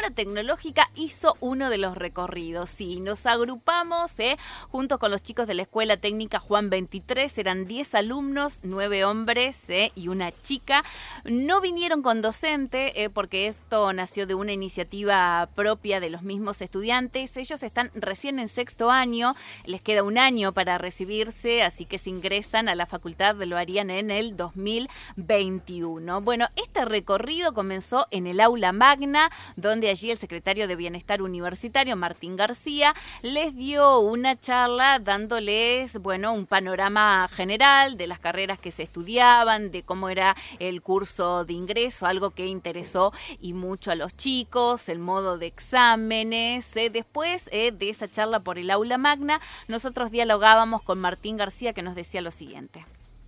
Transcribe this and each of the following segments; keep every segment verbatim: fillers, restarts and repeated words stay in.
Escuela Tecnológica hizo uno de los recorridos. Sí, nos agrupamos, ¿eh? junto con los chicos de la Escuela Técnica Juan veintitrés, eran diez alumnos, nueve hombres ¿eh? y una chica. No vinieron con docente, ¿eh? porque esto nació de una iniciativa propia de los mismos estudiantes. Ellos están recién en sexto año, les queda un año para recibirse, así que si ingresan a la facultad lo harían en el dos mil veintiuno. Bueno, este recorrido comenzó en el aula magna, donde allí el secretario de Bienestar Universitario, Martín García, les dio una charla dándoles, bueno, un panorama general de las carreras que se estudiaban, de cómo era el curso de ingreso, algo que interesó y mucho a los chicos, el modo de exámenes. Eh. Después eh, de esa charla por el aula magna, nosotros dialogábamos con Martín García, que nos decía lo siguiente.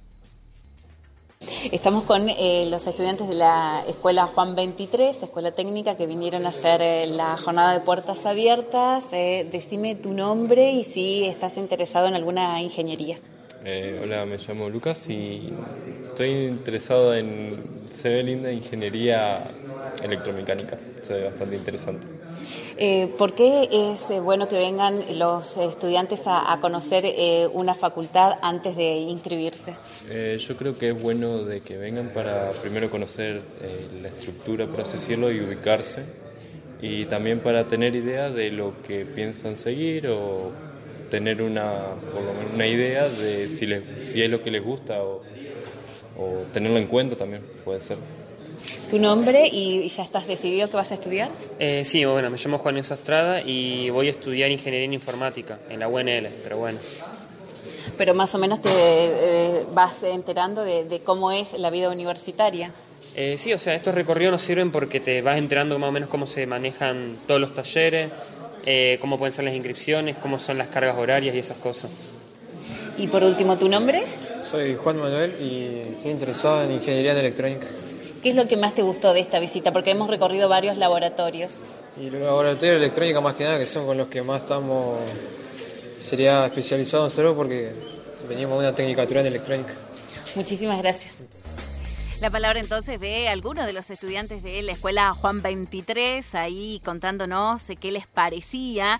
Estamos con eh, los estudiantes de la Escuela Juan veintitrés, Escuela Técnica, que vinieron a hacer eh, la jornada de puertas abiertas. Eh, decime tu nombre y si estás interesado en alguna ingeniería. Eh, hola, me llamo Lucas y estoy interesado en, se ve linda, ingeniería electromecánica, se ve bastante interesante. Eh, ¿Por qué es eh, bueno que vengan los estudiantes a, a conocer eh, una facultad antes de inscribirse? Eh, yo creo que es bueno de que vengan para primero conocer eh, la estructura, por así decirlo, y ubicarse, y también para tener idea de lo que piensan seguir o tener una, por lo menos una idea de si, les, si es lo que les gusta o, o tenerlo en cuenta también, puede ser. ¿Tu nombre y ya estás decidido qué vas a estudiar? Eh, sí, bueno, me llamo Juan Enzo Estrada y voy a estudiar Ingeniería en Informática en la U N L, pero bueno. Pero más o menos te eh, vas enterando de, de cómo es la vida universitaria. Eh, sí, o sea, estos recorridos nos sirven porque te vas enterando más o menos cómo se manejan todos los talleres, eh, cómo pueden ser las inscripciones, cómo son las cargas horarias y esas cosas. Y por último, ¿tu nombre? Soy Juan Manuel y estoy interesado en Ingeniería en Electrónica. ¿Qué es lo que más te gustó de esta visita? Porque hemos recorrido varios laboratorios. Y los laboratorios de electrónica más que nada, que son con los que más estamos, sería especializado nosotros porque venimos de una tecnicatura en electrónica. Muchísimas gracias. La palabra entonces de algunos de los estudiantes de la Escuela Juan veintitrés, ahí contándonos qué les parecía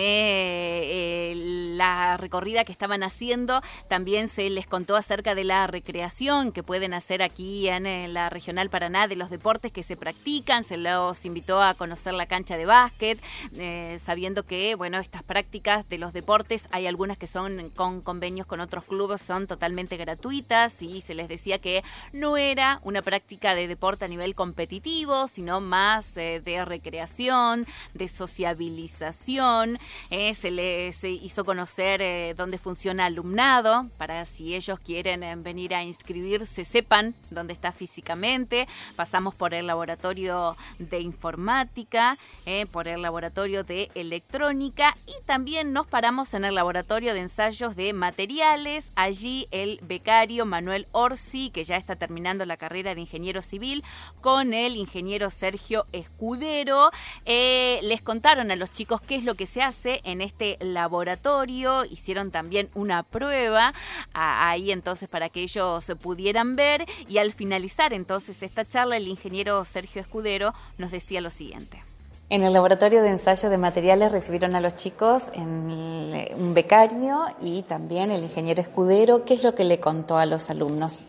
eh, eh, la recorrida que estaban haciendo. También se les contó acerca de la recreación que pueden hacer aquí en, en la Regional Paraná, de los deportes que se practican. Se los invitó a conocer la cancha de básquet, eh, sabiendo que, bueno, estas prácticas de los deportes, hay algunas que son con convenios con otros clubes, son totalmente gratuitas, y se les decía que no era una práctica de deporte a nivel competitivo, sino más eh, de recreación, de sociabilización. Eh, se les hizo conocer eh, dónde funciona alumnado, para si ellos quieren eh, venir a inscribirse, sepan dónde está físicamente. Pasamos por el laboratorio de informática, eh, por el laboratorio de electrónica, y también nos paramos en el laboratorio de ensayos de materiales. Allí el becario Manuel Orsi, que ya está terminando la carrera de ingeniero civil, con el ingeniero Sergio Escudero, eh, les contaron a los chicos qué es lo que se hace en este laboratorio. Hicieron también una prueba a, ahí entonces para que ellos se pudieran ver, y al finalizar entonces esta charla, el ingeniero Sergio Escudero nos decía lo siguiente. En el laboratorio de ensayo de materiales recibieron a los chicos en un becario y también el ingeniero Escudero. ¿Qué es lo que le contó a los alumnos?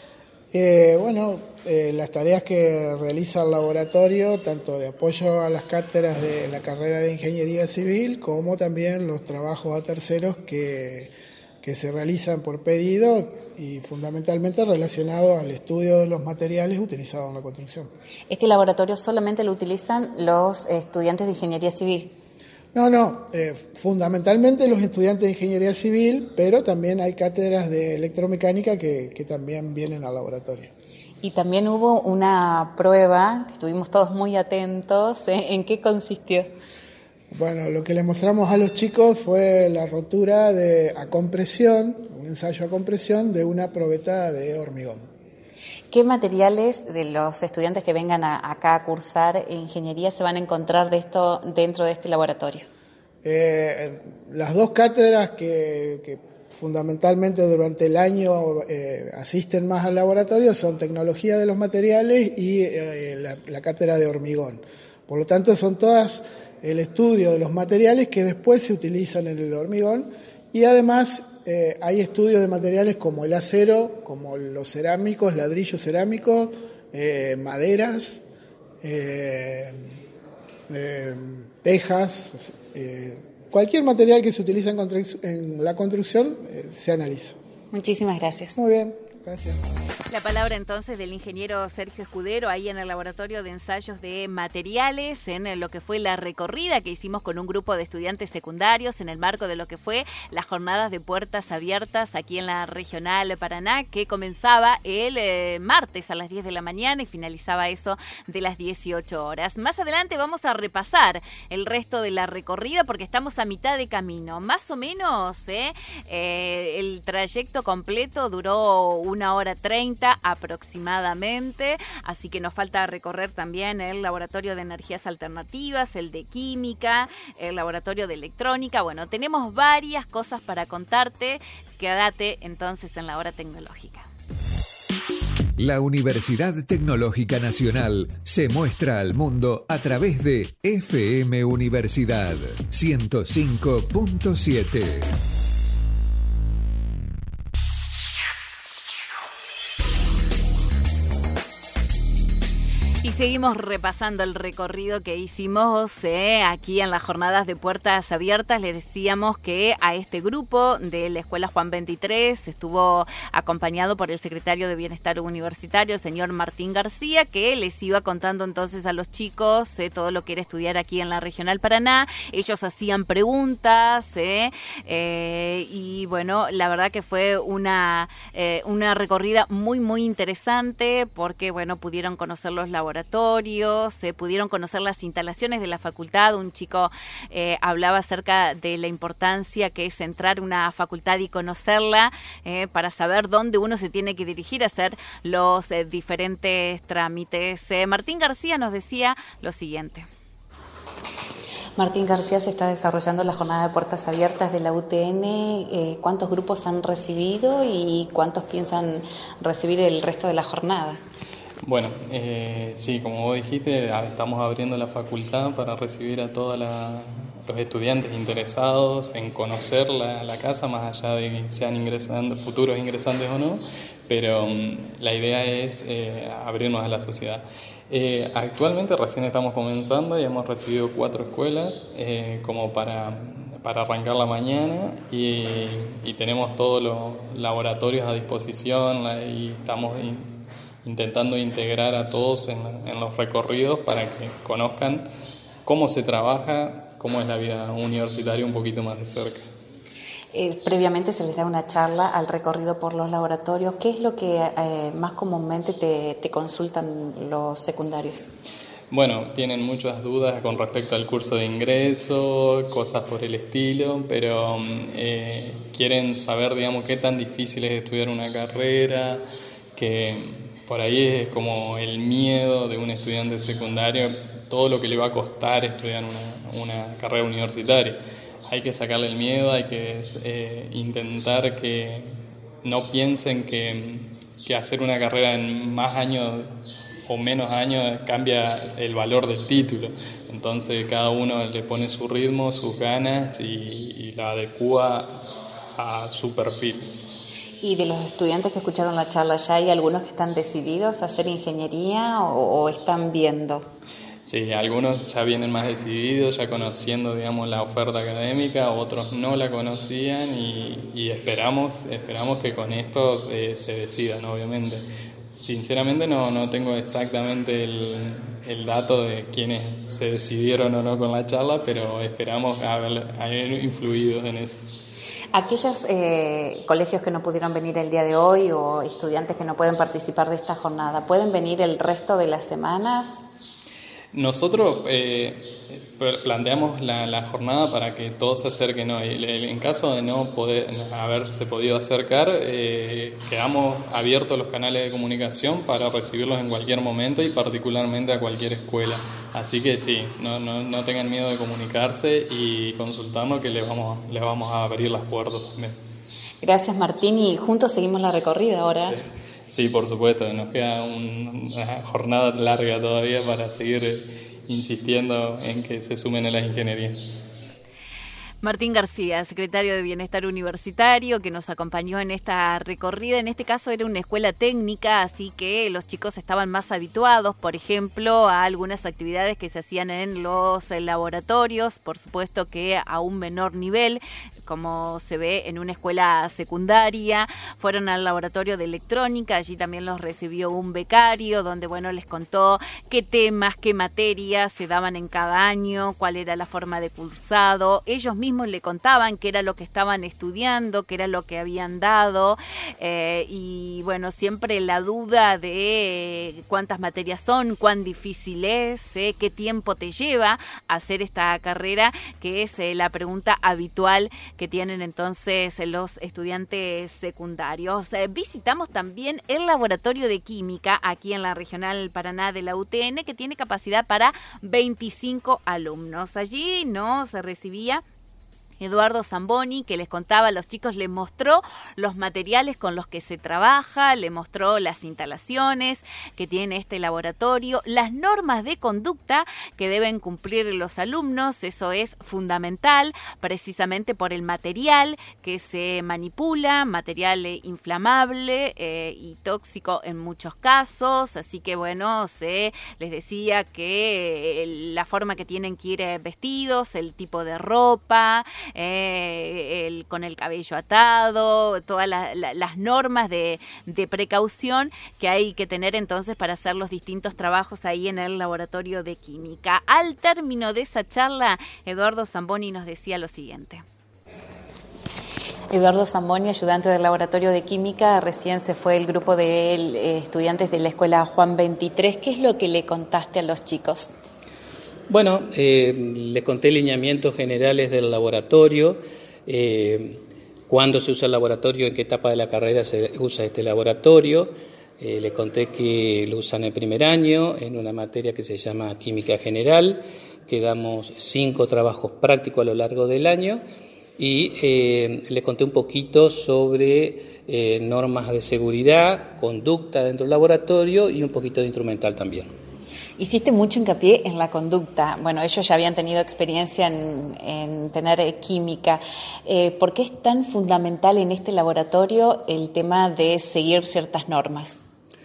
Eh, bueno, eh, las tareas que realiza el laboratorio, tanto de apoyo a las cátedras de la carrera de Ingeniería Civil, como también los trabajos a terceros que, que se realizan por pedido y fundamentalmente relacionados al estudio de los materiales utilizados en la construcción. ¿Este laboratorio solamente lo utilizan los estudiantes de Ingeniería Civil? No, no, eh, fundamentalmente los estudiantes de Ingeniería Civil, pero también hay cátedras de electromecánica que, que también vienen al laboratorio. Y también hubo una prueba, que estuvimos todos muy atentos, ¿eh? ¿En qué consistió? Bueno, lo que le mostramos a los chicos fue la rotura de, a compresión, un ensayo a compresión de una probeta de hormigón. ¿Qué materiales de los estudiantes que vengan a, acá a cursar ingeniería se van a encontrar de esto dentro de este laboratorio? Eh, las dos cátedras que, que fundamentalmente durante el año eh, asisten más al laboratorio son tecnología de los materiales y eh, la, la cátedra de hormigón. Por lo tanto, son todas el estudio de los materiales que después se utilizan en el hormigón, y además eh, hay estudios de materiales como el acero, como los cerámicos, ladrillos cerámicos, eh, maderas, eh, eh, tejas, eh, cualquier material que se utiliza en, constru- en la construcción eh, se analiza. Muchísimas gracias. Muy bien, gracias. La palabra entonces del ingeniero Sergio Escudero ahí en el Laboratorio de Ensayos de Materiales, en lo que fue la recorrida que hicimos con un grupo de estudiantes secundarios en el marco de lo que fue las jornadas de puertas abiertas aquí en la Regional Paraná, que comenzaba el eh, martes a las diez de la mañana y finalizaba eso de las dieciocho horas. Más adelante vamos a repasar el resto de la recorrida porque estamos a mitad de camino. Más o menos eh, eh, el trayecto completo duró una hora treinta aproximadamente, así que nos falta recorrer también el laboratorio de energías alternativas, el de química, el laboratorio de electrónica. Bueno, tenemos varias cosas para contarte. Quédate entonces en la hora tecnológica. La Universidad Tecnológica Nacional se muestra al mundo a través de F M Universidad ciento cinco punto siete. Y seguimos repasando el recorrido que hicimos eh, aquí en las jornadas de puertas abiertas. Les decíamos que a este grupo de la Escuela Juan veintitrés estuvo acompañado por el secretario de Bienestar Universitario, el señor Martín García, que les iba contando entonces a los chicos eh, todo lo que era estudiar aquí en la Regional Paraná. Ellos hacían preguntas eh, eh, y bueno, la verdad que fue una, eh, una recorrida muy, muy interesante porque bueno, pudieron conocer los laboratorios, se eh, pudieron conocer las instalaciones de la facultad. Un chico eh, hablaba acerca de la importancia que es entrar a una facultad y conocerla eh, para saber dónde uno se tiene que dirigir a hacer los eh, diferentes trámites. Eh, Martín García nos decía lo siguiente. Martín García, se está desarrollando la jornada de puertas abiertas de la U T N. Eh, ¿Cuántos grupos han recibido y cuántos piensan recibir el resto de la jornada? Bueno, eh, sí, como vos dijiste, estamos abriendo la facultad para recibir a todos los estudiantes interesados en conocer la, la casa, más allá de que sean ingresando, futuros ingresantes o no, pero um, la idea es eh, abrirnos a la sociedad. Eh, actualmente recién estamos comenzando y hemos recibido cuatro escuelas eh, como para, para arrancar la mañana y, y tenemos todos los laboratorios a disposición la, y estamos in, intentando integrar a todos en, en los recorridos para que conozcan cómo se trabaja, cómo es la vida universitaria un poquito más de cerca. Eh, previamente se les da una charla al recorrido por los laboratorios. ¿Qué es lo que eh, más comúnmente te, te consultan los secundarios? Bueno, tienen muchas dudas con respecto al curso de ingreso, cosas por el estilo, pero eh, quieren saber, digamos, qué tan difícil es estudiar una carrera, que por ahí es como el miedo de un estudiante secundario, todo lo que le va a costar estudiar una, una carrera universitaria. Hay que sacarle el miedo, hay que eh, intentar que no piensen que, que hacer una carrera en más años o menos años cambia el valor del título. Entonces cada uno le pone su ritmo, sus ganas y, y la adecúa a su perfil. ¿Y de los estudiantes que escucharon la charla, ya hay algunos que están decididos a hacer ingeniería o, o están viendo? Sí, algunos ya vienen más decididos, ya conociendo, digamos, la oferta académica, otros no la conocían y, y esperamos, esperamos que con esto eh, se decidan, obviamente. Sinceramente no, no tengo exactamente el, el dato de quiénes se decidieron o no con la charla, pero esperamos haber, haber influido en eso. Aquellos eh, colegios que no pudieron venir el día de hoy o estudiantes que no pueden participar de esta jornada, ¿pueden venir el resto de las semanas? Nosotros eh, planteamos la, la jornada para que todos se acerquen hoy. En caso de no poder haberse podido acercar, eh, quedamos abiertos los canales de comunicación para recibirlos en cualquier momento y particularmente a cualquier escuela. Así que sí, no, no, no tengan miedo de comunicarse y consultarnos, que les vamos, les vamos a abrir las puertas también. Gracias, Martín, y juntos seguimos la recorrida ahora. Sí. Sí, por supuesto, nos queda un, una jornada larga todavía para seguir insistiendo en que se sumen a las ingenierías. Martín García, secretario de Bienestar Universitario, que nos acompañó en esta recorrida. En este caso era una escuela técnica, así que los chicos estaban más habituados, por ejemplo, a algunas actividades que se hacían en los laboratorios, por supuesto que a un menor nivel, como se ve en una escuela secundaria. Fueron al laboratorio de electrónica, allí también los recibió un becario, donde bueno les contó qué temas, qué materias se daban en cada año, cuál era la forma de cursado. Ellos mismos le contaban qué era lo que estaban estudiando, qué era lo que habían dado, eh, y bueno, siempre la duda de cuántas materias son, cuán difícil es, eh, qué tiempo te lleva hacer esta carrera, que es eh, la pregunta habitual que tienen entonces los estudiantes secundarios. Eh, visitamos también el laboratorio de química aquí en la Regional Paraná de la U T N, que tiene capacidad para veinticinco alumnos. Allí nos recibía Eduardo Zamboni, que les contaba a los chicos, les mostró los materiales con los que se trabaja, le mostró las instalaciones que tiene este laboratorio, las normas de conducta que deben cumplir los alumnos. Eso es fundamental, precisamente por el material que se manipula, material inflamable eh, y tóxico en muchos casos. Así que bueno, se les decía que la forma que tienen que ir vestidos, el tipo de ropa, Eh, el, con el cabello atado, todas la, la, las normas de, de precaución que hay que tener entonces para hacer los distintos trabajos ahí en el laboratorio de química. Al término de esa charla, Eduardo Zamboni nos decía lo siguiente. Eduardo Zamboni, ayudante del laboratorio de química, recién se fue el grupo de eh, estudiantes de la escuela Juan veintitrés. ¿Qué es lo que le contaste a los chicos? Bueno, eh, les conté lineamientos generales del laboratorio, eh, cuándo se usa el laboratorio, en qué etapa de la carrera se usa este laboratorio. Eh, les conté que lo usan el primer año en una materia que se llama Química General, que damos cinco trabajos prácticos a lo largo del año, y eh, les conté un poquito sobre eh, normas de seguridad, conducta dentro del laboratorio y un poquito de instrumental también. Hiciste mucho hincapié en la conducta. Bueno, ellos ya habían tenido experiencia en, en tener eh, química. Eh, ¿Por qué es tan fundamental en este laboratorio el tema de seguir ciertas normas?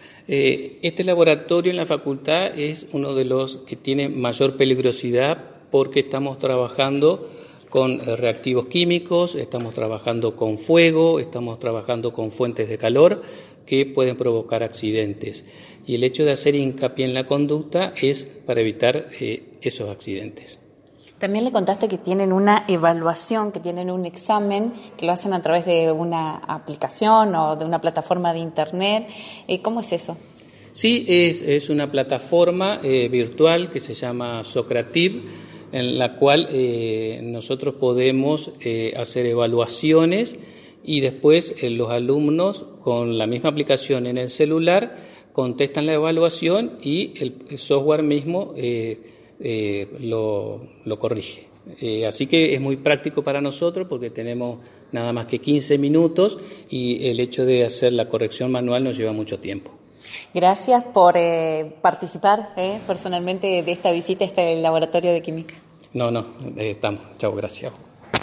Eh, este laboratorio en la facultad es uno de los que tiene mayor peligrosidad porque estamos trabajando con reactivos químicos, estamos trabajando con fuego, estamos trabajando con fuentes de calor que pueden provocar accidentes. Y el hecho de hacer hincapié en la conducta es para evitar eh, esos accidentes. También le contaste que tienen una evaluación, que tienen un examen, que lo hacen a través de una aplicación o de una plataforma de internet. Eh, ¿Cómo es eso? Sí, es, es una plataforma eh, virtual que se llama Socrative, en la cual eh, nosotros podemos eh, hacer evaluaciones y después eh, los alumnos con la misma aplicación en el celular contestan la evaluación y el software mismo eh, eh, lo, lo corrige. Eh, así que es muy práctico para nosotros porque tenemos nada más que quince minutos y el hecho de hacer la corrección manual nos lleva mucho tiempo. Gracias por eh, participar eh, personalmente de esta visita a este laboratorio de química. No, no, eh, estamos. Chao, gracias.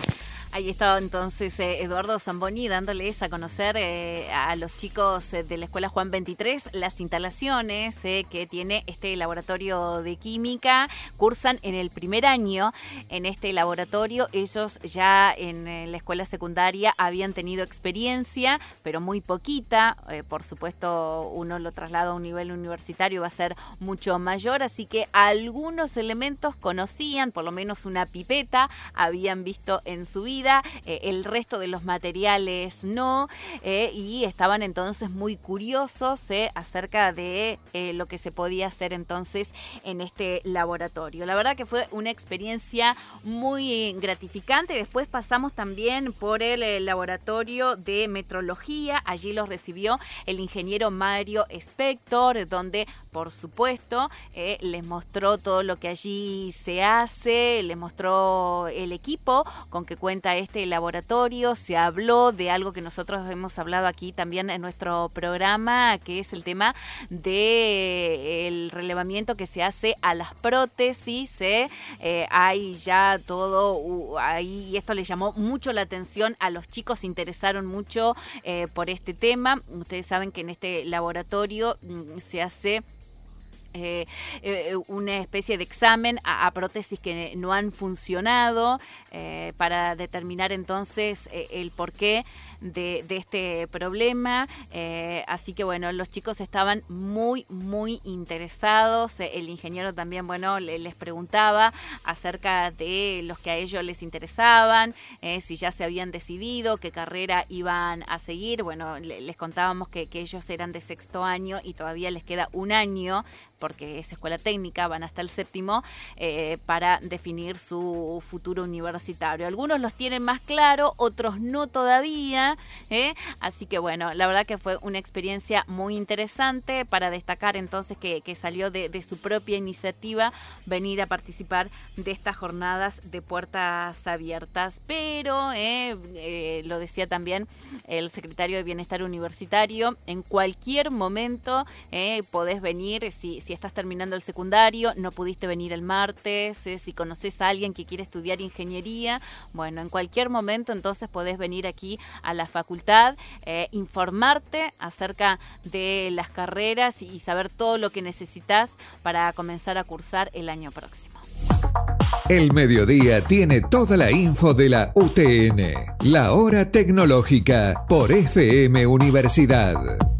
Ahí estaba entonces eh, Eduardo Zamboni dándoles a conocer eh, a los chicos eh, de la Escuela Juan veintitrés las instalaciones eh, que tiene este laboratorio de química. Cursan en el primer año en este laboratorio. Ellos ya en eh, la escuela secundaria habían tenido experiencia, pero muy poquita. Eh, por supuesto, uno lo traslada a un nivel universitario, va a ser mucho mayor, así que algunos elementos conocían, por lo menos una pipeta habían visto en su vida. Eh, el resto de los materiales no, eh, y estaban entonces muy curiosos eh, acerca de eh, lo que se podía hacer entonces en este laboratorio. La verdad que fue una experiencia muy gratificante. Después pasamos también por el, el laboratorio de metrología. Allí los recibió el ingeniero Mario Spector, donde por supuesto eh, les mostró todo lo que allí se hace, les mostró el equipo con que cuenta este laboratorio, se habló de algo que nosotros hemos hablado aquí también en nuestro programa, que es el tema del relevamiento que se hace a las prótesis. ¿eh? Eh, hay ya todo uh, ahí, y esto le llamó mucho la atención a los chicos, se interesaron mucho eh, por este tema. Ustedes saben que en este laboratorio mm, se hace Eh, eh, una especie de examen a, a prótesis que no han funcionado eh, para determinar entonces eh, el porqué de, de este problema. Eh, así que bueno, los chicos estaban muy, muy interesados. Eh, el ingeniero también, bueno, le, les preguntaba acerca de los que a ellos les interesaban, eh, si ya se habían decidido qué carrera iban a seguir. Bueno, le, les contábamos que, que ellos eran de sexto año y todavía les queda un año, porque es escuela técnica, van hasta el séptimo, eh, para definir su futuro universitario. Algunos los tienen más claro, otros no todavía, ¿eh? Así que bueno, la verdad que fue una experiencia muy interesante para destacar entonces que, que salió de, de su propia iniciativa venir a participar de estas jornadas de puertas abiertas. Pero, eh, eh, lo decía también el secretario de Bienestar Universitario, en cualquier momento eh, podés venir, si Si estás terminando el secundario, no pudiste venir el martes, eh, si conoces a alguien que quiere estudiar ingeniería, bueno, en cualquier momento entonces podés venir aquí a la facultad, eh, informarte acerca de las carreras y saber todo lo que necesitas para comenzar a cursar el año próximo. El mediodía tiene toda la info de la U T N. La hora tecnológica por F M Universidad.